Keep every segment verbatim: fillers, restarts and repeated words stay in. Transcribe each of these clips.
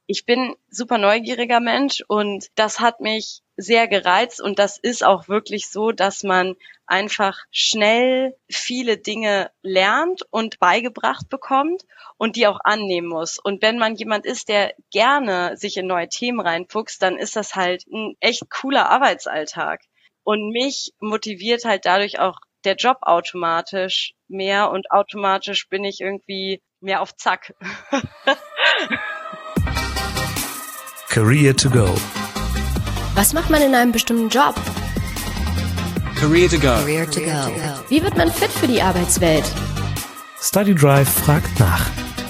Ich bin super neugieriger Mensch und das hat mich sehr gereizt und das ist auch wirklich so, dass man einfach schnell viele Dinge lernt und beigebracht bekommt und die auch annehmen muss. Und wenn man jemand ist, der gerne sich in neue Themen reinfuchst, dann ist das halt ein echt cooler Arbeitsalltag. Und mich motiviert halt dadurch auch der Job automatisch mehr und automatisch bin ich irgendwie mehr auf Zack. Career to go. Was macht man in einem bestimmten Job? Career to go. Career to go. Wie wird man fit für die Arbeitswelt? StudyDrive fragt nach.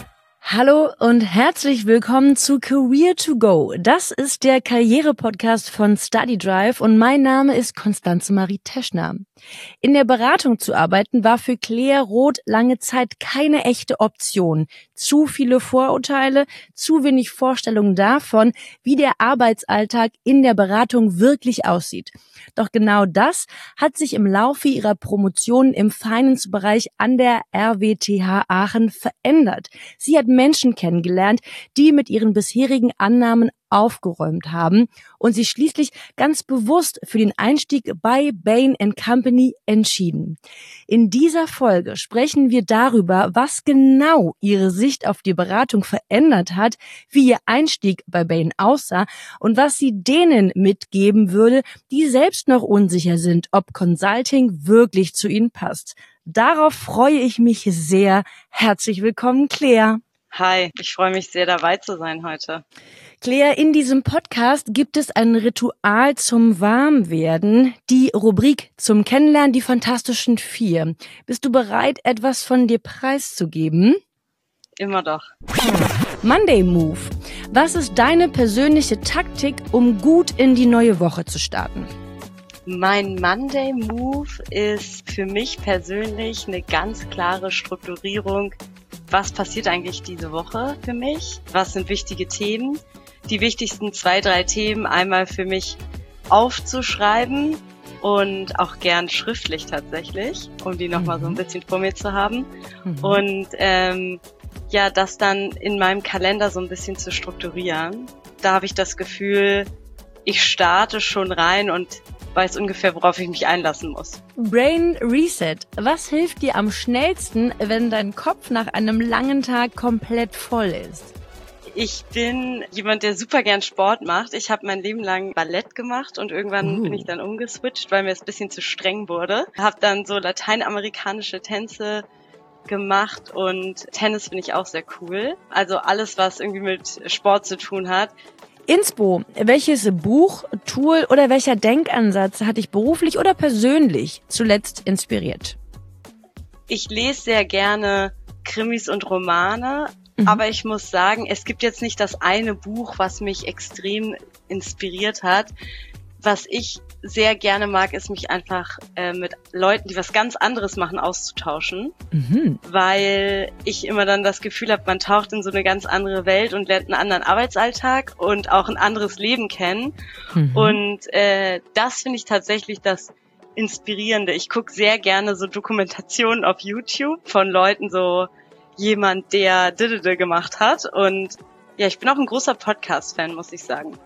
Hallo und herzlich willkommen zu Career to Go. Das ist der Karriere-Podcast von StudyDrive und mein Name ist Constanze Marie Teschner. In der Beratung zu arbeiten war für Claire Roth lange Zeit keine echte Option. Zu viele Vorurteile, zu wenig Vorstellungen davon, wie der Arbeitsalltag in der Beratung wirklich aussieht. Doch genau das hat sich im Laufe ihrer Promotion im Finance-Bereich an der R W T H Aachen verändert. Sie hat Menschen kennengelernt, die mit ihren bisherigen Annahmen aufgeräumt haben und sich schließlich ganz bewusst für den Einstieg bei Bain and Company entschieden. In dieser Folge sprechen wir darüber, was genau ihre Sicht auf die Beratung verändert hat, wie ihr Einstieg bei Bain aussah und was sie denen mitgeben würde, die selbst noch unsicher sind, ob Consulting wirklich zu ihnen passt. Darauf freue ich mich sehr. Herzlich willkommen, Claire. Hi, ich freue mich sehr, dabei zu sein heute. Claire, in diesem Podcast gibt es ein Ritual zum Warmwerden, die Rubrik zum Kennenlernen, die Fantastischen Vier. Bist du bereit, etwas von dir preiszugeben? Immer doch. Monday Move. Was ist deine persönliche Taktik, um gut in die neue Woche zu starten? Mein Monday Move ist für mich persönlich eine ganz klare Strukturierung. Was passiert eigentlich diese Woche für mich? Was sind wichtige Themen? Die wichtigsten zwei, drei Themen einmal für mich aufzuschreiben und auch gern schriftlich tatsächlich, um die nochmal mhm. so ein bisschen vor mir zu haben. Mhm. Und ähm, ja, das dann in meinem Kalender so ein bisschen zu strukturieren. Da habe ich das Gefühl, ich starte schon rein und weiß ungefähr, worauf ich mich einlassen muss. Brain Reset. Was hilft dir am schnellsten, wenn dein Kopf nach einem langen Tag komplett voll ist? Ich bin jemand, der super gern Sport macht. Ich habe mein Leben lang Ballett gemacht und irgendwann uh. bin ich dann umgeswitcht, weil mir es ein bisschen zu streng wurde. Habe dann so lateinamerikanische Tänze gemacht und Tennis finde ich auch sehr cool. Also alles, was irgendwie mit Sport zu tun hat. Inspo, welches Buch, Tool oder welcher Denkansatz hat dich beruflich oder persönlich zuletzt inspiriert? Ich lese sehr gerne Krimis und Romane, mhm. aber ich muss sagen, es gibt jetzt nicht das eine Buch, was mich extrem inspiriert hat. Was ich sehr gerne mag, ist mich einfach äh, mit Leuten, die was ganz anderes machen, auszutauschen, mhm. weil ich immer dann das Gefühl habe, man taucht in so eine ganz andere Welt und lernt einen anderen Arbeitsalltag und auch ein anderes Leben kennen. Mhm. Und äh, das finde ich tatsächlich das Inspirierende. Ich gucke sehr gerne so Dokumentationen auf YouTube von Leuten, so jemand, der Didede gemacht hat. Und ja, ich bin auch ein großer Podcast-Fan, muss ich sagen.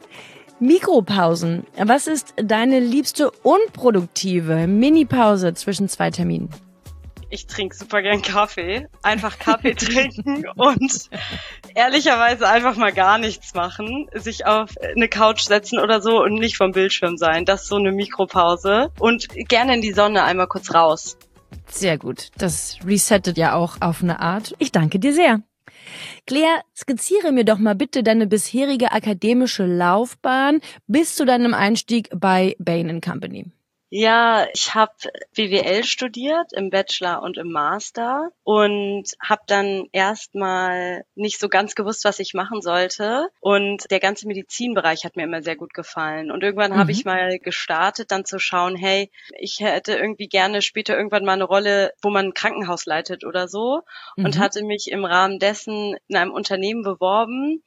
Mikropausen. Was ist deine liebste unproduktive Mini-Pause zwischen zwei Terminen? Ich trinke super gern Kaffee. Einfach Kaffee trinken und ehrlicherweise einfach mal gar nichts machen. Sich auf eine Couch setzen oder so und nicht vom Bildschirm sein. Das ist so eine Mikropause. Und gerne in die Sonne einmal kurz raus. Sehr gut. Das resettet ja auch auf eine Art. Ich danke dir sehr. Claire, skizziere mir doch mal bitte deine bisherige akademische Laufbahn bis zu deinem Einstieg bei Bain and Company. Ja, ich habe B W L studiert im Bachelor und im Master und habe dann erstmal nicht so ganz gewusst, was ich machen sollte. Und der ganze Medizinbereich hat mir immer sehr gut gefallen. Und irgendwann mhm. habe ich mal gestartet, dann zu schauen, hey, ich hätte irgendwie gerne später irgendwann mal eine Rolle, wo man ein Krankenhaus leitet oder so. Mhm. Und hatte mich im Rahmen dessen in einem Unternehmen beworben.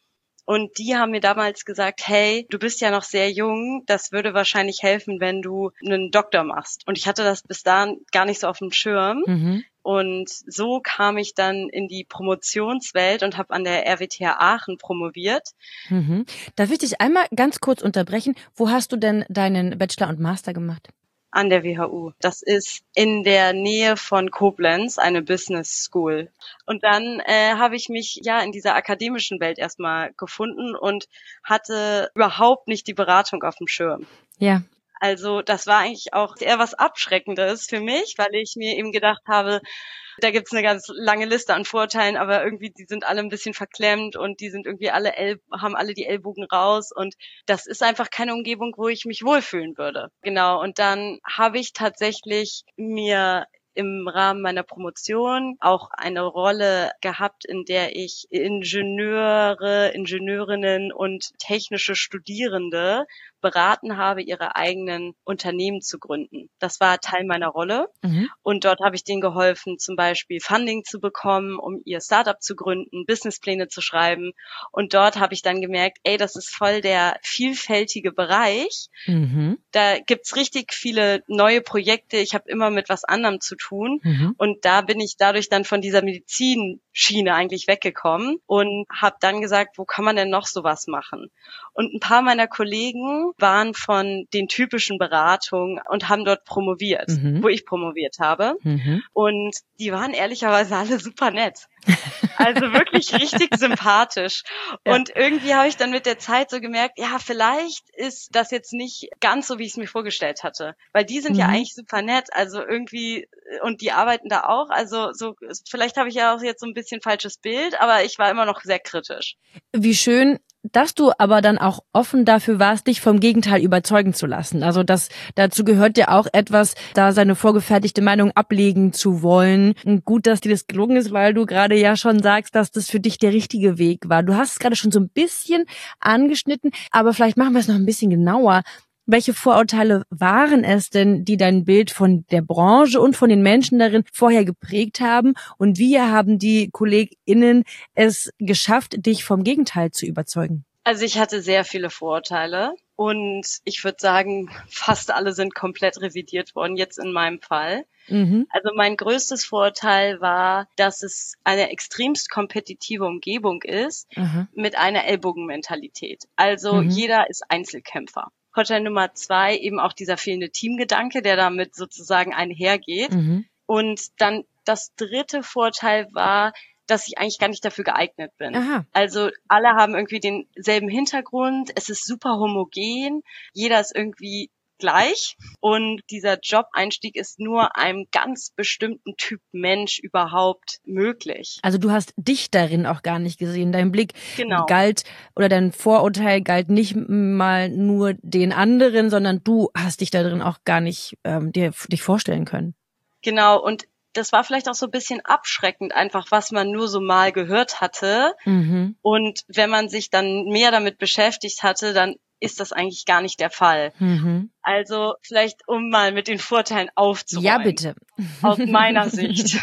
Und die haben mir damals gesagt, hey, du bist ja noch sehr jung, das würde wahrscheinlich helfen, wenn du einen Doktor machst. Und ich hatte das bis dahin gar nicht so auf dem Schirm. Mhm. Und so kam ich dann in die Promotionswelt und habe an der R W T H Aachen promoviert. Mhm. Darf ich dich einmal ganz kurz unterbrechen? Wo hast du denn deinen Bachelor und Master gemacht? An der W H U. Das ist in der Nähe von Koblenz, eine Business School. Und dann äh, habe ich mich ja in dieser akademischen Welt erstmal gefunden und hatte überhaupt nicht die Beratung auf dem Schirm. Ja. Also das war eigentlich auch eher was Abschreckendes für mich, weil ich mir eben gedacht habe, da gibt's eine ganz lange Liste an Vorteilen, aber irgendwie die sind alle ein bisschen verklemmt und die sind irgendwie alle El- haben alle die Ellbogen raus und das ist einfach keine Umgebung, wo ich mich wohlfühlen würde. Genau, und dann habe ich tatsächlich mir im Rahmen meiner Promotion auch eine Rolle gehabt, in der ich Ingenieure, Ingenieurinnen und technische Studierende beraten habe, ihre eigenen Unternehmen zu gründen. Das war Teil meiner Rolle. Mhm. Und dort habe ich denen geholfen, zum Beispiel Funding zu bekommen, um ihr Startup zu gründen, Businesspläne zu schreiben. Und dort habe ich dann gemerkt, ey, das ist voll der vielfältige Bereich. Mhm. Da gibt's richtig viele neue Projekte. Ich habe immer mit was anderem zu tun. Mhm. Und da bin ich dadurch dann von dieser Medizinschiene eigentlich weggekommen und habe dann gesagt, wo kann man denn noch sowas machen? Und ein paar meiner Kollegen waren von den typischen Beratungen und haben dort promoviert, Mhm. wo ich promoviert habe. Mhm. Und die waren ehrlicherweise alle super nett. Also wirklich richtig sympathisch. Ja. Und irgendwie habe ich dann mit der Zeit so gemerkt, ja, vielleicht ist das jetzt nicht ganz so, wie ich es mir vorgestellt hatte. Weil die sind Mhm. ja eigentlich super nett. Also irgendwie, und die arbeiten da auch. Also so, vielleicht habe ich ja auch jetzt so ein bisschen falsches Bild, aber ich war immer noch sehr kritisch. Wie schön, dass du aber dann auch offen dafür warst, dich vom Gegenteil überzeugen zu lassen. Also das dazu gehört ja auch etwas, da seine vorgefertigte Meinung ablegen zu wollen. Und gut, dass dir das gelungen ist, weil du gerade ja schon sagst, dass das für dich der richtige Weg war. Du hast es gerade schon so ein bisschen angeschnitten, aber vielleicht machen wir es noch ein bisschen genauer. Welche Vorurteile waren es denn, die dein Bild von der Branche und von den Menschen darin vorher geprägt haben? Und wie haben die KollegInnen es geschafft, dich vom Gegenteil zu überzeugen? Also ich hatte sehr viele Vorurteile und ich würde sagen, fast alle sind komplett revidiert worden, jetzt in meinem Fall. Mhm. Also mein größtes Vorurteil war, dass es eine extremst kompetitive Umgebung ist, Aha. mit einer Ellbogenmentalität. Also Mhm. jeder ist Einzelkämpfer. Vorteil Nummer zwei, eben auch dieser fehlende Teamgedanke, der damit sozusagen einhergeht. Mhm. Und dann das dritte Vorteil war, dass ich eigentlich gar nicht dafür geeignet bin. Aha. Also alle haben irgendwie denselben Hintergrund, es ist super homogen, jeder ist irgendwie gleich und dieser Job-Einstieg ist nur einem ganz bestimmten Typ Mensch überhaupt möglich. Also du hast dich darin auch gar nicht gesehen. Dein Blick Genau. galt oder dein Vorurteil galt nicht mal nur den anderen, sondern du hast dich darin auch gar nicht ähm, dir dich vorstellen können. Genau, und das war vielleicht auch so ein bisschen abschreckend, einfach was man nur so mal gehört hatte. Mhm. Und wenn man sich dann mehr damit beschäftigt hatte, dann ist das eigentlich gar nicht der Fall. Mhm. Also vielleicht, um mal mit den Vorteilen aufzuräumen. Ja, bitte. Aus meiner Sicht.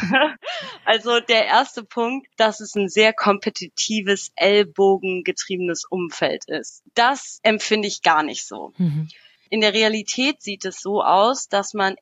Also der erste Punkt, dass es ein sehr kompetitives, ellbogengetriebenes Umfeld ist. Das empfinde ich gar nicht so. Mhm. In der Realität sieht es so aus, dass man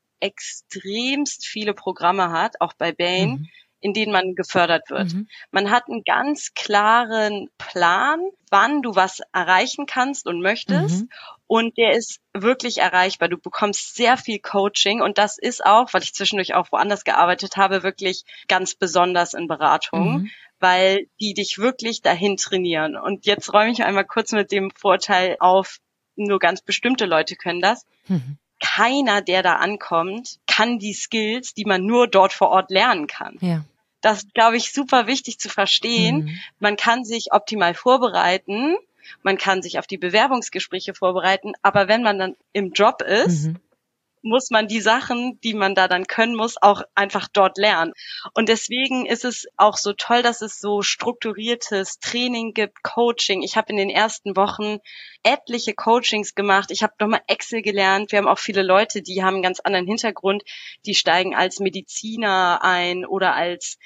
extremst viele Programme hat, auch bei Bain, Mhm. in denen man gefördert wird. Mhm. Man hat einen ganz klaren Plan, wann du was erreichen kannst und möchtest. Mhm. Und der ist wirklich erreichbar. Du bekommst sehr viel Coaching und das ist auch, weil ich zwischendurch auch woanders gearbeitet habe, wirklich ganz besonders in Beratung, Mhm. weil die dich wirklich dahin trainieren. Und jetzt räume ich einmal kurz mit dem Vorteil auf, nur ganz bestimmte Leute können das. Mhm. Keiner, der da ankommt, kann die Skills, die man nur dort vor Ort lernen kann. Ja. Das ist, glaube ich, super wichtig zu verstehen. Mhm. Man kann sich optimal vorbereiten, man kann sich auf die Bewerbungsgespräche vorbereiten, aber wenn man dann im Job ist, Mhm. muss man die Sachen, die man da dann können muss, auch einfach dort lernen. Und deswegen ist es auch so toll, dass es so strukturiertes Training gibt, Coaching. Ich habe in den ersten Wochen etliche Coachings gemacht. Ich habe nochmal Excel gelernt. Wir haben auch viele Leute, die haben einen ganz anderen Hintergrund. Die steigen als Mediziner ein oder als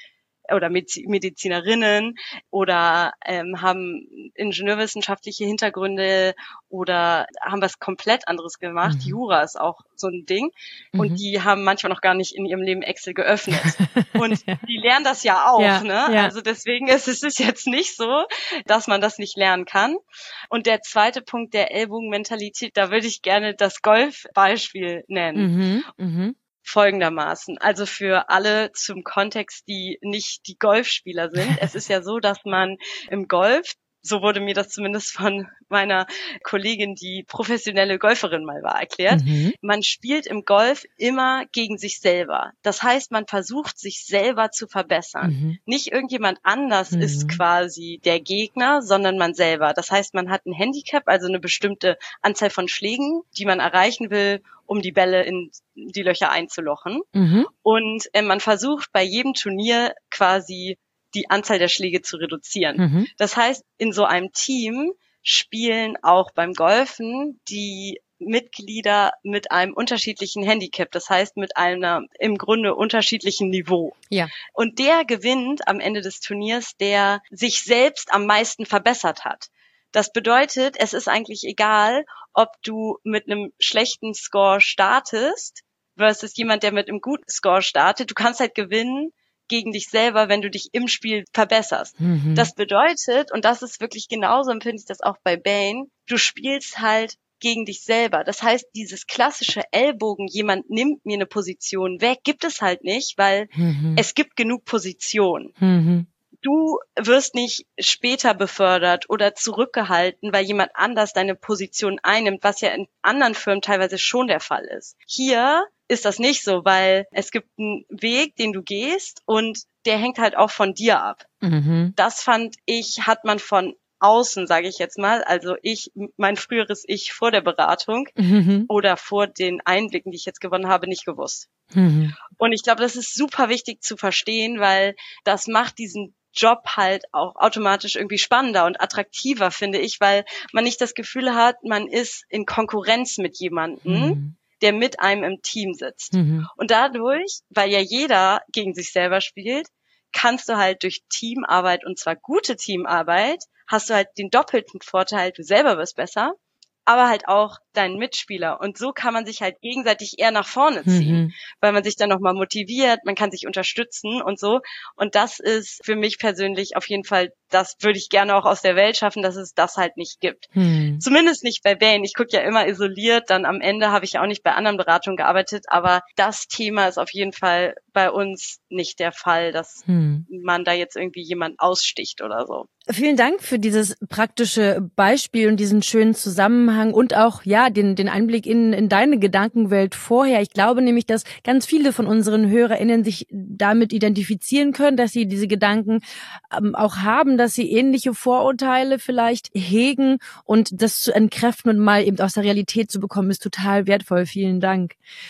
oder Medizinerinnen oder ähm, haben ingenieurwissenschaftliche Hintergründe oder haben was komplett anderes gemacht. Mhm. Jura ist auch so ein Ding. Mhm. Und die haben manchmal noch gar nicht in ihrem Leben Excel geöffnet. Und ja. die lernen das ja auch, ja, ne? Ja. Also deswegen ist es jetzt nicht so, dass man das nicht lernen kann. Und der zweite Punkt der Ellbogenmentalität, da würde ich gerne das Golfbeispiel nennen. Mhm. Mhm. Folgendermaßen, also für alle zum Kontext, die nicht die Golfspieler sind. Es ist ja so, dass man im Golf, so wurde mir das zumindest von meiner Kollegin, die professionelle Golferin mal war, erklärt, Mhm. man spielt im Golf immer gegen sich selber. Das heißt, man versucht, sich selber zu verbessern. Mhm. Nicht irgendjemand anders Mhm. ist quasi der Gegner, sondern man selber. Das heißt, man hat ein Handicap, also eine bestimmte Anzahl von Schlägen, die man erreichen will, um die Bälle in die Löcher einzulochen. Mhm. Und äh, man versucht bei jedem Turnier quasi die Anzahl der Schläge zu reduzieren. Mhm. Das heißt, in so einem Team spielen auch beim Golfen die Mitglieder mit einem unterschiedlichen Handicap, das heißt mit einem im Grunde unterschiedlichen Niveau. Ja. Und der gewinnt am Ende des Turniers, der sich selbst am meisten verbessert hat. Das bedeutet, es ist eigentlich egal, ob du mit einem schlechten Score startest versus jemand, der mit einem guten Score startet. Du kannst halt gewinnen gegen dich selber, wenn du dich im Spiel verbesserst. Mhm. Das bedeutet, und das ist wirklich genauso, empfinde ich das auch bei Bane, du spielst halt gegen dich selber. Das heißt, dieses klassische Ellbogen, jemand nimmt mir eine Position weg, gibt es halt nicht, weil Mhm. es gibt genug Positionen. Mhm. Du wirst nicht später befördert oder zurückgehalten, weil jemand anders deine Position einnimmt, was ja in anderen Firmen teilweise schon der Fall ist. Hier ist das nicht so, weil es gibt einen Weg, den du gehst und der hängt halt auch von dir ab. Mhm. Das fand ich, hat man von außen, sage ich jetzt mal, also ich, mein früheres Ich vor der Beratung Mhm. oder vor den Einblicken, die ich jetzt gewonnen habe, nicht gewusst. Mhm. Und ich glaube, das ist super wichtig zu verstehen, weil das macht diesen Job halt auch automatisch irgendwie spannender und attraktiver, finde ich, weil man nicht das Gefühl hat, man ist in Konkurrenz mit jemandem, Mhm. der mit einem im Team sitzt. Mhm. Und dadurch, weil ja jeder gegen sich selber spielt, kannst du halt durch Teamarbeit, und zwar gute Teamarbeit, hast du halt den doppelten Vorteil, du selber wirst besser, aber halt auch deinen Mitspieler. Und so kann man sich halt gegenseitig eher nach vorne ziehen, Mhm. weil man sich dann nochmal motiviert, man kann sich unterstützen und so. Und das ist für mich persönlich auf jeden Fall, das würde ich gerne auch aus der Welt schaffen, dass es das halt nicht gibt. Mhm. Zumindest nicht bei Bane. Ich gucke ja immer isoliert, dann am Ende habe ich ja auch nicht bei anderen Beratungen gearbeitet, aber das Thema ist auf jeden Fall bei uns nicht der Fall, dass Mhm. man da jetzt irgendwie jemand aussticht oder so. Vielen Dank für dieses praktische Beispiel und diesen schönen Zusammenhang und auch, ja, den, den Einblick in, in deine Gedankenwelt vorher. Ich glaube nämlich, dass ganz viele von unseren HörerInnen sich damit identifizieren können, dass sie diese Gedanken ähm, auch haben, dass sie ähnliche Vorurteile vielleicht hegen, und das zu entkräften und mal eben aus der Realität zu bekommen, ist total wertvoll. Vielen Dank.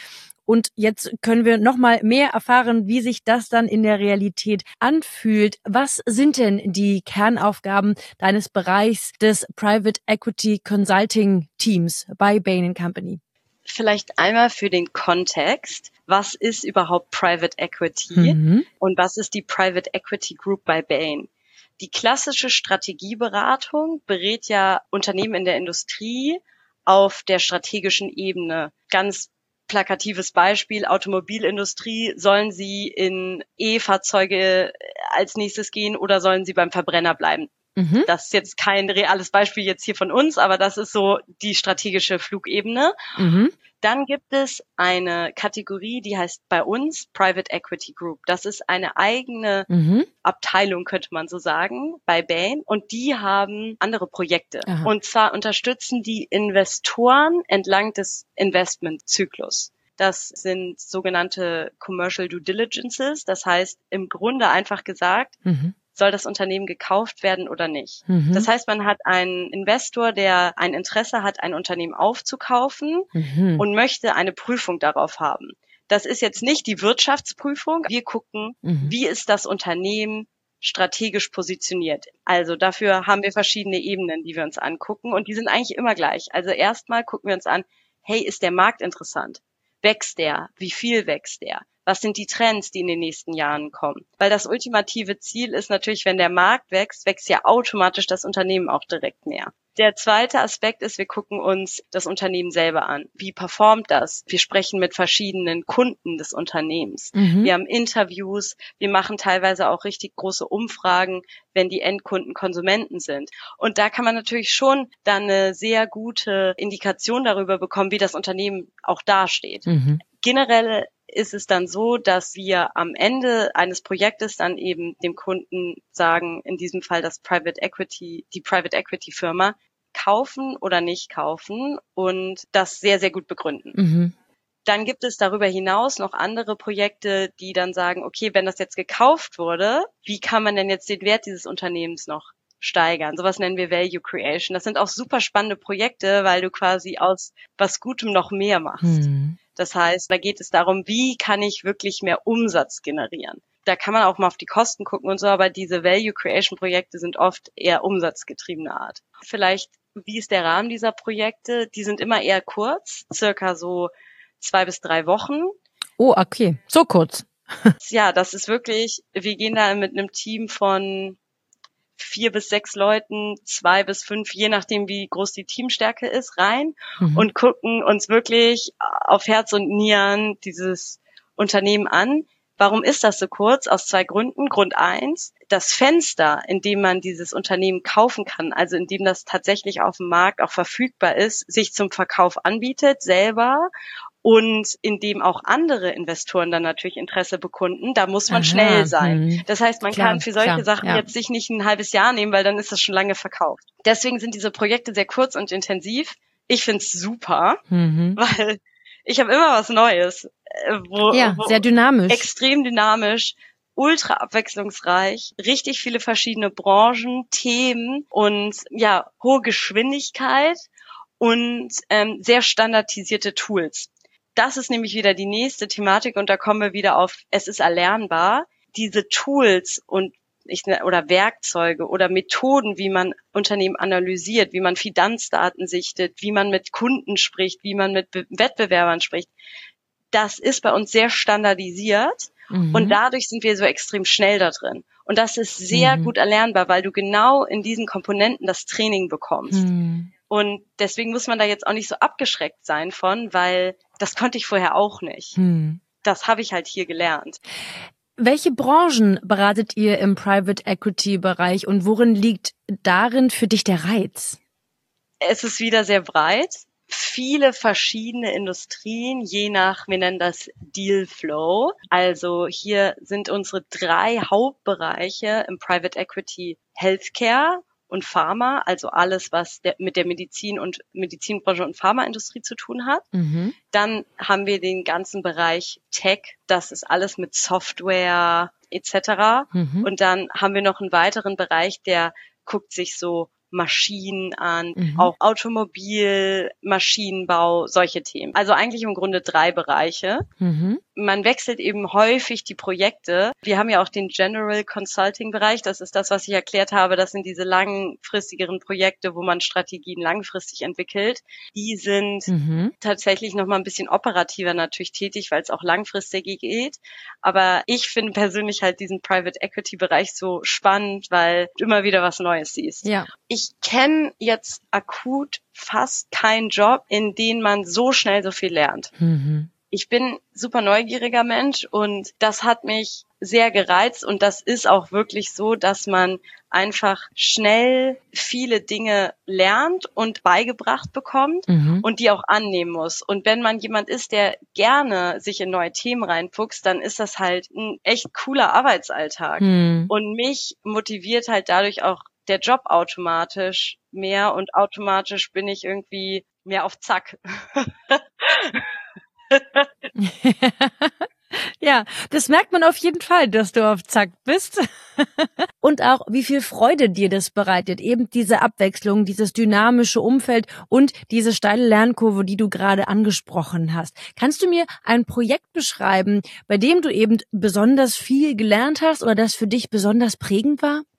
Und jetzt können wir noch mal mehr erfahren, wie sich das dann in der Realität anfühlt. Was sind denn die Kernaufgaben deines Bereichs des Private Equity Consulting Teams bei Bain and Company? Vielleicht einmal für den Kontext. Was ist überhaupt Private Equity Mhm. und was ist die Private Equity Group bei Bain? Die klassische Strategieberatung berät ja Unternehmen in der Industrie auf der strategischen Ebene. Ganz plakatives Beispiel, Automobilindustrie, sollen sie in E-Fahrzeuge als nächstes gehen oder sollen sie beim Verbrenner bleiben? Mhm. Das ist jetzt kein reales Beispiel jetzt hier von uns, aber das ist so die strategische Flugebene. Mhm. Dann gibt es eine Kategorie, die heißt bei uns Private Equity Group. Das ist eine eigene Mhm. Abteilung, könnte man so sagen, bei Bain. Und die haben andere Projekte. Aha. Und zwar unterstützen die Investoren entlang des Investmentzyklus. Das sind sogenannte Commercial Due Diligences. Das heißt, im Grunde einfach gesagt, Mhm. soll das Unternehmen gekauft werden oder nicht. Mhm. Das heißt, man hat einen Investor, der ein Interesse hat, ein Unternehmen aufzukaufen Mhm. und möchte eine Prüfung darauf haben. Das ist jetzt nicht die Wirtschaftsprüfung. Wir gucken, Mhm. wie ist das Unternehmen strategisch positioniert. Also dafür haben wir verschiedene Ebenen, die wir uns angucken, und die sind eigentlich immer gleich. Also erstmal gucken wir uns an, hey, ist der Markt interessant? wächst der? Wie viel wächst der? Was sind die Trends, die in den nächsten Jahren kommen? Weil das ultimative Ziel ist natürlich, wenn der Markt wächst, wächst ja automatisch das Unternehmen auch direkt mehr. Der zweite Aspekt ist, wir gucken uns das Unternehmen selber an. Wie performt das? Wir sprechen mit verschiedenen Kunden des Unternehmens. Mhm. Wir haben Interviews, wir machen teilweise auch richtig große Umfragen, wenn die Endkunden Konsumenten sind. Und da kann man natürlich schon dann eine sehr gute Indikation darüber bekommen, wie das Unternehmen auch dasteht. Mhm. Generell ist es dann so, dass wir am Ende eines Projektes dann eben dem Kunden sagen, in diesem Fall das Private Equity, die Private Equity Firma, kaufen oder nicht kaufen und das sehr, sehr gut begründen. Mhm. Dann gibt es darüber hinaus noch andere Projekte, die dann sagen, okay, wenn das jetzt gekauft wurde, wie kann man denn jetzt den Wert dieses Unternehmens noch steigern? Sowas nennen wir Value Creation. Das sind auch super spannende Projekte, weil du quasi aus was Gutem noch mehr machst. Mhm. Das heißt, da geht es darum, wie kann ich wirklich mehr Umsatz generieren? Da kann man auch mal auf die Kosten gucken und so, aber diese Value Creation Projekte sind oft eher umsatzgetriebene Art. Vielleicht, wie ist der Rahmen dieser Projekte? Die sind immer eher kurz, circa so zwei bis drei Wochen. Oh, okay. So kurz. Ja, das ist wirklich, wir gehen da mit einem Team von vier bis sechs Leuten, zwei bis fünf, je nachdem, wie groß die Teamstärke ist, rein mhm. und gucken uns wirklich auf Herz und Nieren dieses Unternehmen an. Warum ist das so kurz? Aus zwei Gründen. Grund eins, das Fenster, in dem man dieses Unternehmen kaufen kann, also in dem das tatsächlich auf dem Markt auch verfügbar ist, sich zum Verkauf anbietet, selber, und in dem auch andere Investoren dann natürlich Interesse bekunden, da muss man Aha, schnell sein. Mh. Das heißt, man klar, kann für solche klar, Sachen ja. jetzt sich nicht ein halbes Jahr nehmen, weil dann ist das schon lange verkauft. Deswegen sind diese Projekte sehr kurz und intensiv. Ich find's super, mhm. weil ich habe immer was Neues. Wo, ja, wo sehr dynamisch. Extrem dynamisch, ultra abwechslungsreich, richtig viele verschiedene Branchen, Themen und ja, hohe Geschwindigkeit und ähm, sehr standardisierte Tools. Das ist nämlich wieder die nächste Thematik und da kommen wir wieder auf, es ist erlernbar. Diese Tools und ich, oder Werkzeuge oder Methoden, wie man Unternehmen analysiert, wie man Finanzdaten sichtet, wie man mit Kunden spricht, wie man mit Be- Wettbewerbern spricht, das ist bei uns sehr standardisiert mhm. und dadurch sind wir so extrem schnell da drin. Und das ist sehr mhm. gut erlernbar, weil du genau in diesen Komponenten das Training bekommst. Mhm. Und deswegen muss man da jetzt auch nicht so abgeschreckt sein von, weil das konnte ich vorher auch nicht. Hm. Das habe ich halt hier gelernt. Welche Branchen beratet ihr im Private Equity Bereich und worin liegt darin für dich der Reiz? Es ist wieder sehr breit. Viele verschiedene Industrien, je nach, wir nennen das Deal Flow. Also hier sind unsere drei Hauptbereiche im Private Equity Healthcare und Pharma, also alles, was der, mit der Medizin und Medizinbranche und Pharmaindustrie zu tun hat. Mhm. Dann haben wir den ganzen Bereich Tech, das ist alles mit Software et cetera. Mhm. Und dann haben wir noch einen weiteren Bereich, der guckt sich so Maschinen an, mhm. auch Automobil, Maschinenbau, solche Themen. Also eigentlich im Grunde drei Bereiche. Mhm. Man wechselt eben häufig die Projekte. Wir haben ja auch den General Consulting Bereich. Das ist das, was ich erklärt habe. Das sind diese langfristigeren Projekte, wo man Strategien langfristig entwickelt. Die sind mhm. tatsächlich noch mal ein bisschen operativer natürlich tätig, weil es auch langfristig geht. Aber ich finde persönlich halt diesen Private Equity Bereich so spannend, weil du immer wieder was Neues siehst. Ja. Ich kenne jetzt akut fast keinen Job, in dem man so schnell so viel lernt. Mhm. Ich bin super neugieriger Mensch und das hat mich sehr gereizt und das ist auch wirklich so, dass man einfach schnell viele Dinge lernt und beigebracht bekommt mhm. und die auch annehmen muss. Und wenn man jemand ist, der gerne sich in neue Themen reinfuchst, dann ist das halt ein echt cooler Arbeitsalltag. Mhm. Und mich motiviert halt dadurch auch der Job automatisch mehr und automatisch bin ich irgendwie mehr auf Zack. Ja, das merkt man auf jeden Fall, dass du auf Zack bist. Und auch, wie viel Freude dir das bereitet. Eben diese Abwechslung, dieses dynamische Umfeld und diese steile Lernkurve, die du gerade angesprochen hast. Kannst du mir ein Projekt beschreiben, bei dem du eben besonders viel gelernt hast oder das für dich besonders prägend war?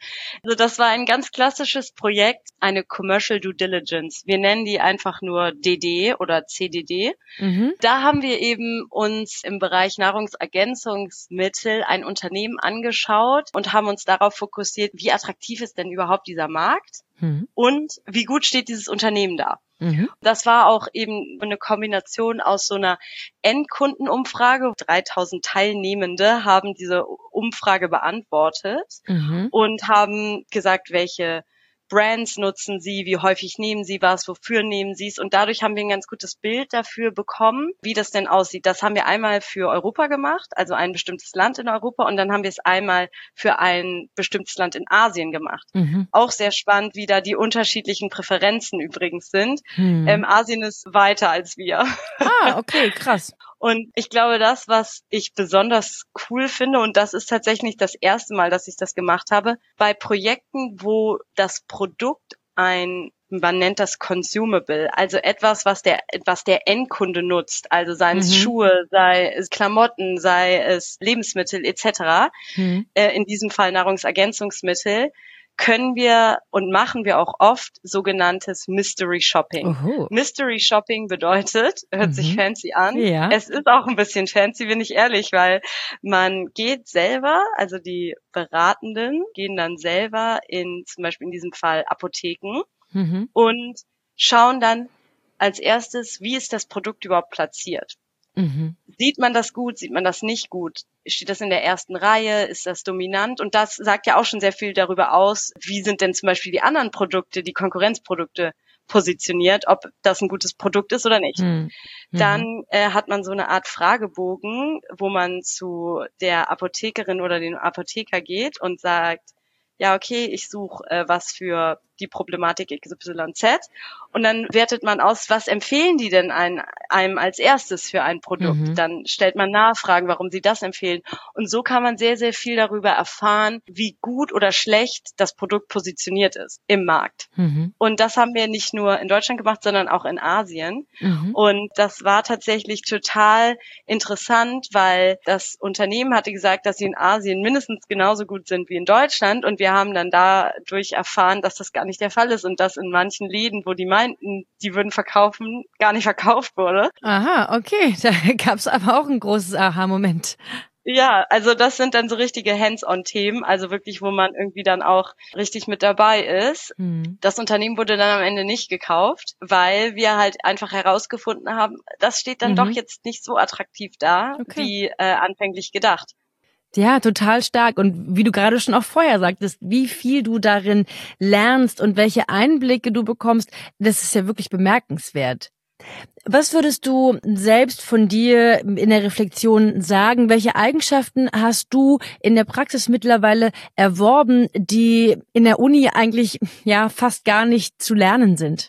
Also das war ein ganz klassisches Projekt, eine Commercial Due Diligence. Wir nennen die einfach nur D D oder C D D. Mhm. Da haben wir eben uns im Bereich Nahrungsergänzungsmittel ein Unternehmen angeschaut und haben uns darauf fokussiert, wie attraktiv ist denn überhaupt dieser Markt mhm. und wie gut steht dieses Unternehmen da. Mhm. Das war auch eben eine Kombination aus so einer Endkundenumfrage. dreitausend Teilnehmende haben diese Umfrage beantwortet mhm. und haben gesagt, welche Brands nutzen sie, wie häufig nehmen sie was, wofür nehmen sie es. Und dadurch haben wir ein ganz gutes Bild dafür bekommen, wie das denn aussieht. Das haben wir einmal für Europa gemacht, also ein bestimmtes Land in Europa. Und dann haben wir es einmal für ein bestimmtes Land in Asien gemacht. Mhm. Auch sehr spannend, wie da die unterschiedlichen Präferenzen übrigens sind. Mhm. Ähm, Asien ist weiter als wir. Ah, okay, krass. Und ich glaube, das, was ich besonders cool finde, und das ist tatsächlich das erste Mal, dass ich das gemacht habe, bei Projekten, wo das Produkt ein, man nennt das Consumable, also etwas, was der, was der Endkunde nutzt, also seien es mhm. Schuhe, sei es Klamotten, sei es Lebensmittel et cetera, mhm. äh, in diesem Fall Nahrungsergänzungsmittel, können wir und machen wir auch oft sogenanntes Mystery Shopping. Oho. Mystery Shopping bedeutet, hört mhm. sich fancy an, ja. Es ist auch ein bisschen fancy, bin ich ehrlich, weil man geht selber, also die Beratenden gehen dann selber in, zum Beispiel in diesem Fall Apotheken mhm. und schauen dann als erstes, wie ist das Produkt überhaupt platziert. Mhm. Sieht man das gut, sieht man das nicht gut? Steht das in der ersten Reihe? Ist das dominant? Und das sagt ja auch schon sehr viel darüber aus, wie sind denn zum Beispiel die anderen Produkte, die Konkurrenzprodukte positioniert, ob das ein gutes Produkt ist oder nicht. Mhm. Dann äh, hat man so eine Art Fragebogen, wo man zu der Apothekerin oder dem Apotheker geht und sagt, ja, okay, ich suche äh, was für die Problematik X Y Z. Und dann wertet man aus, was empfehlen die denn ein, einem als erstes für ein Produkt? Mhm. Dann stellt man Nachfragen, warum sie das empfehlen. Und so kann man sehr, sehr viel darüber erfahren, wie gut oder schlecht das Produkt positioniert ist im Markt. Mhm. Und das haben wir nicht nur in Deutschland gemacht, sondern auch in Asien. Mhm. Und das war tatsächlich total interessant, weil das Unternehmen hatte gesagt, dass sie in Asien mindestens genauso gut sind wie in Deutschland. Und wir haben dann dadurch erfahren, dass das gar nicht der Fall ist und dass in manchen Läden, wo die meinten, die würden verkaufen, gar nicht verkauft wurde. Aha, okay. Da gab es aber auch ein großes Aha-Moment. Ja, also das sind dann so richtige Hands-on-Themen, also wirklich, wo man irgendwie dann auch richtig mit dabei ist. Mhm. Das Unternehmen wurde dann am Ende nicht gekauft, weil wir halt einfach herausgefunden haben, das steht dann mhm. doch jetzt nicht so attraktiv da, okay. wie äh, anfänglich gedacht. Ja, total stark. Und wie du gerade schon auch vorher sagtest, wie viel du darin lernst und welche Einblicke du bekommst, das ist ja wirklich bemerkenswert. Was würdest du selbst von dir in der Reflexion sagen? Welche Eigenschaften hast du in der Praxis mittlerweile erworben, die in der Uni eigentlich ja fast gar nicht zu lernen sind?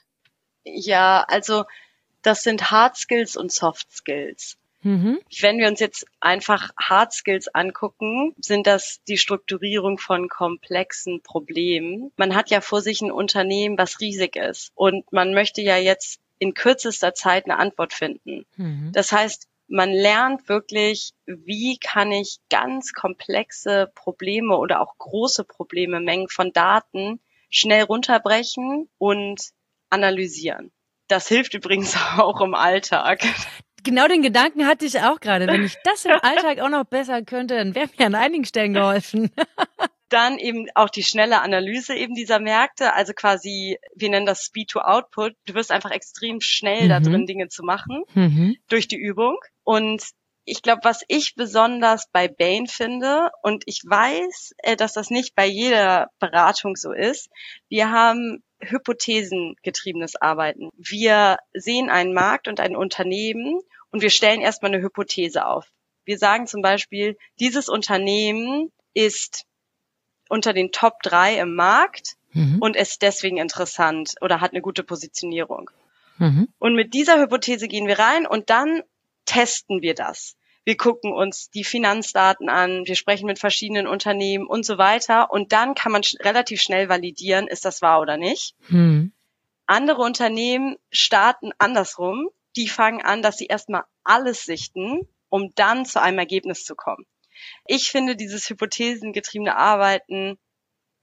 Ja, also das sind Hard Skills und Soft Skills. Mhm. Wenn wir uns jetzt einfach Hard Skills angucken, sind das die Strukturierung von komplexen Problemen. Man hat ja vor sich ein Unternehmen, was riesig ist und man möchte ja jetzt in kürzester Zeit eine Antwort finden. Mhm. Das heißt, man lernt wirklich, wie kann ich ganz komplexe Probleme oder auch große Probleme, Mengen von Daten schnell runterbrechen und analysieren. Das hilft übrigens auch im Alltag. Genau den Gedanken hatte ich auch gerade. Wenn ich das im Alltag auch noch besser könnte, dann wäre mir an einigen Stellen geholfen. Dann eben auch die schnelle Analyse eben dieser Märkte, also quasi, wir nennen das Speed to Output. Du wirst einfach extrem schnell mhm. da drin, Dinge zu machen, mhm. durch die Übung. Und ich glaube, was ich besonders bei Bain finde, und ich weiß, dass das nicht bei jeder Beratung so ist, wir haben hypothesengetriebenes Arbeiten. Wir sehen einen Markt und ein Unternehmen und wir stellen erstmal eine Hypothese auf. Wir sagen zum Beispiel, dieses Unternehmen ist unter den Top drei im Markt mhm. und ist deswegen interessant oder hat eine gute Positionierung. Mhm. Und mit dieser Hypothese gehen wir rein und dann testen wir das. Wir gucken uns die Finanzdaten an, wir sprechen mit verschiedenen Unternehmen und so weiter. Und dann kann man sch- relativ schnell validieren, ist das wahr oder nicht. Mhm. Andere Unternehmen starten andersrum. Die fangen an, dass sie erstmal alles sichten, um dann zu einem Ergebnis zu kommen. Ich finde dieses hypothesengetriebene Arbeiten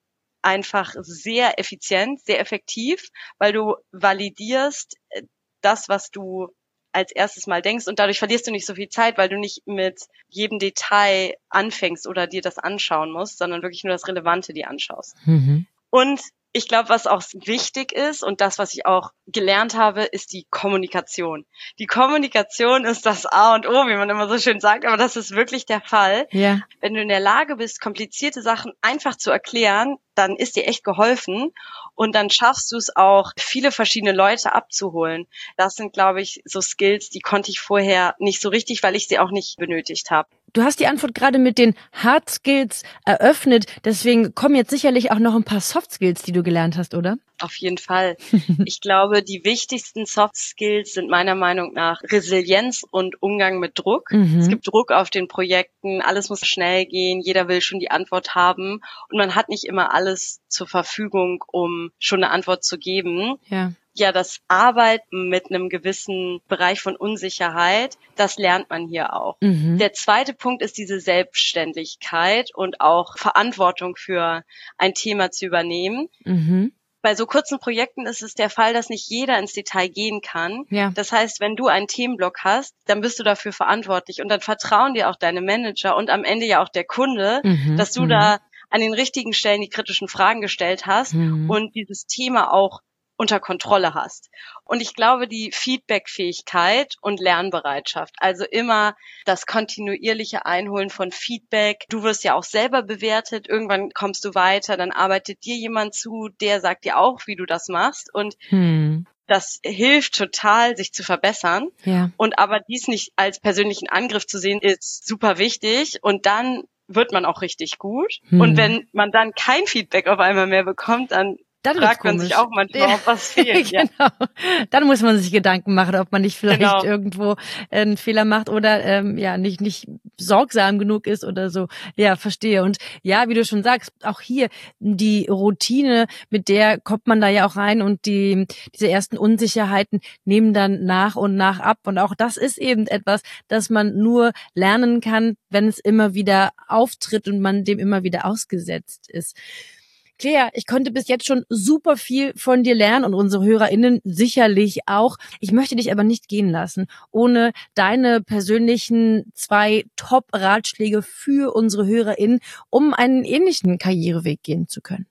einfach sehr effizient, sehr effektiv, weil du validierst das, was du als erstes mal denkst und dadurch verlierst du nicht so viel Zeit, weil du nicht mit jedem Detail anfängst oder dir das anschauen musst, sondern wirklich nur das Relevante dir anschaust. Mhm. Und ich glaube, was auch wichtig ist und das, was ich auch gelernt habe, ist die Kommunikation. Die Kommunikation ist das A und O, wie man immer so schön sagt, aber das ist wirklich der Fall. Ja. Wenn du in der Lage bist, komplizierte Sachen einfach zu erklären, dann ist dir echt geholfen und dann schaffst du es auch, viele verschiedene Leute abzuholen. Das sind, glaube ich, so Skills, die konnte ich vorher nicht so richtig, weil ich sie auch nicht benötigt habe. Du hast die Antwort gerade mit den Hard Skills eröffnet, deswegen kommen jetzt sicherlich auch noch ein paar Soft Skills, die du gelernt hast, oder? Auf jeden Fall. Ich glaube, die wichtigsten Soft Skills sind meiner Meinung nach Resilienz und Umgang mit Druck. Mhm. Es gibt Druck auf den Projekten, alles muss schnell gehen, jeder will schon die Antwort haben und man hat nicht immer alles zur Verfügung, um schon eine Antwort zu geben. Ja. Ja, das Arbeiten mit einem gewissen Bereich von Unsicherheit, das lernt man hier auch. Mhm. Der zweite Punkt ist diese Selbstständigkeit und auch Verantwortung für ein Thema zu übernehmen. Mhm. Bei so kurzen Projekten ist es der Fall, dass nicht jeder ins Detail gehen kann. Ja. Das heißt, wenn du einen Themenblock hast, dann bist du dafür verantwortlich und dann vertrauen dir auch deine Manager und am Ende ja auch der Kunde, mhm. dass du mhm. da an den richtigen Stellen die kritischen Fragen gestellt hast mhm. und dieses Thema auch unter Kontrolle hast. Und ich glaube, die Feedback-Fähigkeit und Lernbereitschaft, also immer das kontinuierliche Einholen von Feedback. Du wirst ja auch selber bewertet, irgendwann kommst du weiter, dann arbeitet dir jemand zu, der sagt dir auch, wie du das machst und hm. das hilft total, sich zu verbessern. Ja. Und aber dies nicht als persönlichen Angriff zu sehen, ist super wichtig und dann wird man auch richtig gut. Hm. Und wenn man dann kein Feedback auf einmal mehr bekommt, dann Dann fragt man sich auch manchmal, ja. ob was fehlt. Genau. Ja. Dann muss man sich Gedanken machen, ob man nicht vielleicht genau. irgendwo einen Fehler macht oder ähm, ja nicht nicht sorgsam genug ist oder so. Ja, verstehe. Und ja, wie du schon sagst, auch hier die Routine, mit der kommt man da ja auch rein und die diese ersten Unsicherheiten nehmen dann nach und nach ab. Und auch das ist eben etwas, das man nur lernen kann, wenn es immer wieder auftritt und man dem immer wieder ausgesetzt ist. Claire, ich konnte bis jetzt schon super viel von dir lernen und unsere HörerInnen sicherlich auch. Ich möchte dich aber nicht gehen lassen, ohne deine persönlichen zwei Top-Ratschläge für unsere HörerInnen, um einen ähnlichen Karriereweg gehen zu können.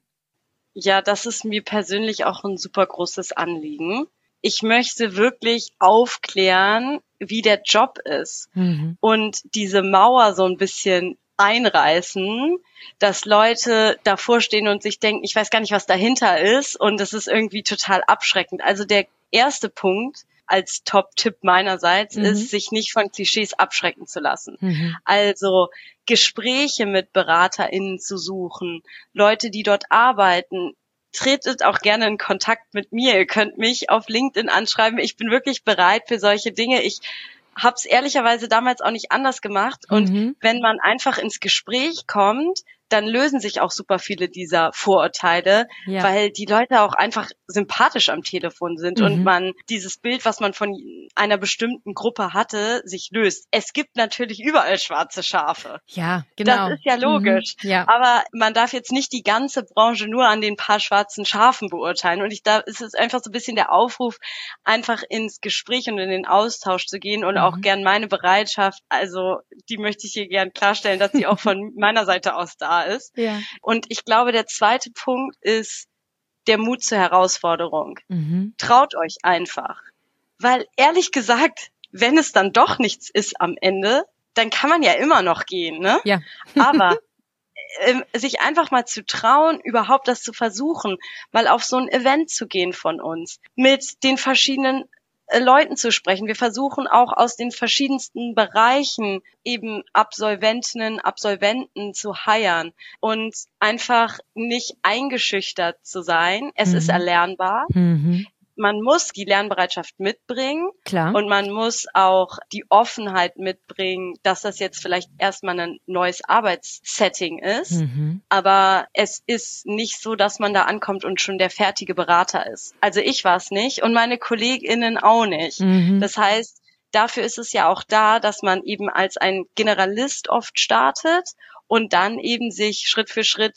Ja, das ist mir persönlich auch ein super großes Anliegen. Ich möchte wirklich aufklären, wie der Job ist mhm. und diese Mauer so ein bisschen einreißen, dass Leute davor stehen und sich denken, ich weiß gar nicht, was dahinter ist und das ist irgendwie total abschreckend. Also der erste Punkt als Top-Tipp meinerseits mhm. ist, sich nicht von Klischees abschrecken zu lassen. Mhm. Also Gespräche mit BeraterInnen zu suchen, Leute, die dort arbeiten. Tretet auch gerne in Kontakt mit mir. Ihr könnt mich auf LinkedIn anschreiben. Ich bin wirklich bereit für solche Dinge. Ich hab's ehrlicherweise damals auch nicht anders gemacht. Und mhm. wenn man einfach ins Gespräch kommt, dann lösen sich auch super viele dieser Vorurteile, ja. weil die Leute auch einfach sympathisch am Telefon sind mhm. und man dieses Bild, was man von einer bestimmten Gruppe hatte, sich löst. Es gibt natürlich überall schwarze Schafe. Ja, genau. Das ist ja logisch. Mhm. Ja. Aber man darf jetzt nicht die ganze Branche nur an den paar schwarzen Schafen beurteilen. Und ich da ist es einfach so ein bisschen der Aufruf, einfach ins Gespräch und in den Austausch zu gehen und mhm. auch gern meine Bereitschaft, also die möchte ich hier gern klarstellen, dass sie auch von meiner Seite aus da ist. Ja. Und ich glaube, der zweite Punkt ist der Mut zur Herausforderung. Mhm. Traut euch einfach. Weil ehrlich gesagt, wenn es dann doch nichts ist am Ende, dann kann man ja immer noch gehen, ne? Ja. Aber ähm, sich einfach mal zu trauen, überhaupt das zu versuchen, mal auf so ein Event zu gehen von uns, mit den verschiedenen Leuten zu sprechen. Wir versuchen auch aus den verschiedensten Bereichen eben Absolventinnen, Absolventen zu hiren und einfach nicht eingeschüchtert zu sein. Es mhm. ist erlernbar. Mhm. Man muss die Lernbereitschaft mitbringen. Klar. Und man muss auch die Offenheit mitbringen, dass das jetzt vielleicht erstmal ein neues Arbeitssetting ist. Mhm. Aber es ist nicht so, dass man da ankommt und schon der fertige Berater ist. Also ich war es nicht und meine KollegInnen auch nicht. Mhm. Das heißt, dafür ist es ja auch da, dass man eben als ein Generalist oft startet und dann eben sich Schritt für Schritt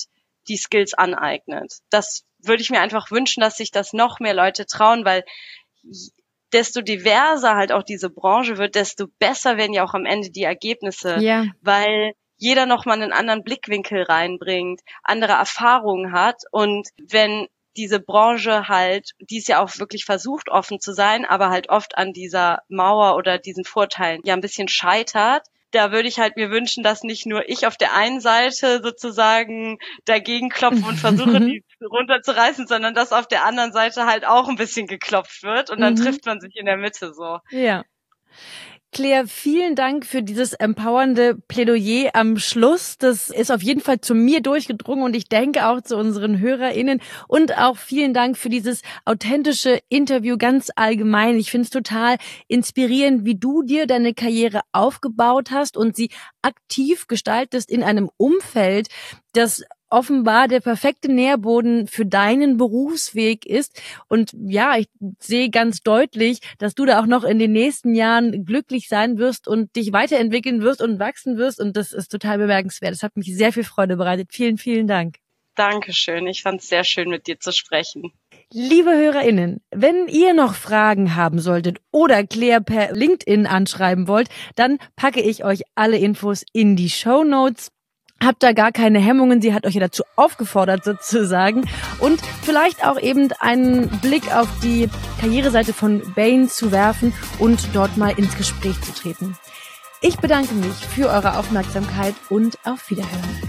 die Skills aneignet. Das würde ich mir einfach wünschen, dass sich das noch mehr Leute trauen, weil desto diverser halt auch diese Branche wird, desto besser werden ja auch am Ende die Ergebnisse, ja. weil jeder nochmal einen anderen Blickwinkel reinbringt, andere Erfahrungen hat und wenn diese Branche halt, die ist ja auch wirklich versucht, offen zu sein, aber halt oft an dieser Mauer oder diesen Vorteilen ja ein bisschen scheitert. Da würde ich halt mir wünschen, dass nicht nur ich auf der einen Seite sozusagen dagegen klopfe und versuche, die runterzureißen, sondern dass auf der anderen Seite halt auch ein bisschen geklopft wird und dann mhm. trifft man sich in der Mitte so. Ja. Claire, vielen Dank für dieses empowernde Plädoyer am Schluss. Das ist auf jeden Fall zu mir durchgedrungen und ich denke auch zu unseren HörerInnen. Und auch vielen Dank für dieses authentische Interview ganz allgemein. Ich finde es total inspirierend, wie du dir deine Karriere aufgebaut hast und sie aktiv gestaltest in einem Umfeld, das offenbar der perfekte Nährboden für deinen Berufsweg ist. Und ja, ich sehe ganz deutlich, dass du da auch noch in den nächsten Jahren glücklich sein wirst und dich weiterentwickeln wirst und wachsen wirst. Und das ist total bemerkenswert. Das hat mich sehr viel Freude bereitet. Vielen, vielen Dank. Dankeschön. Ich fand es sehr schön, mit dir zu sprechen. Liebe HörerInnen, wenn ihr noch Fragen haben solltet oder Claire per LinkedIn anschreiben wollt, dann packe ich euch alle Infos in die Shownotes. Habt da gar keine Hemmungen, sie hat euch ja dazu aufgefordert sozusagen und vielleicht auch eben einen Blick auf die Karriereseite von Bain zu werfen und dort mal ins Gespräch zu treten. Ich bedanke mich für eure Aufmerksamkeit und auf Wiederhören.